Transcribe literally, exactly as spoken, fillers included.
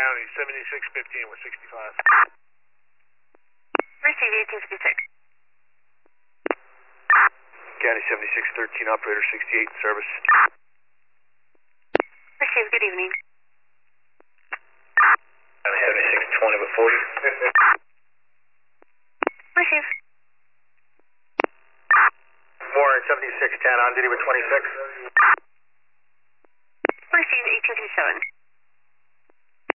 County, seventy-six fifteen with sixty-five. Receive eighteen fifty-six. County seventy-six thirteen, operator sixty-eight in service. Receive, good evening. County seventy-six twenty with forty. Receive. Warren seventy-six ten, on duty with twenty-six. Receive eighteen fifty-seven.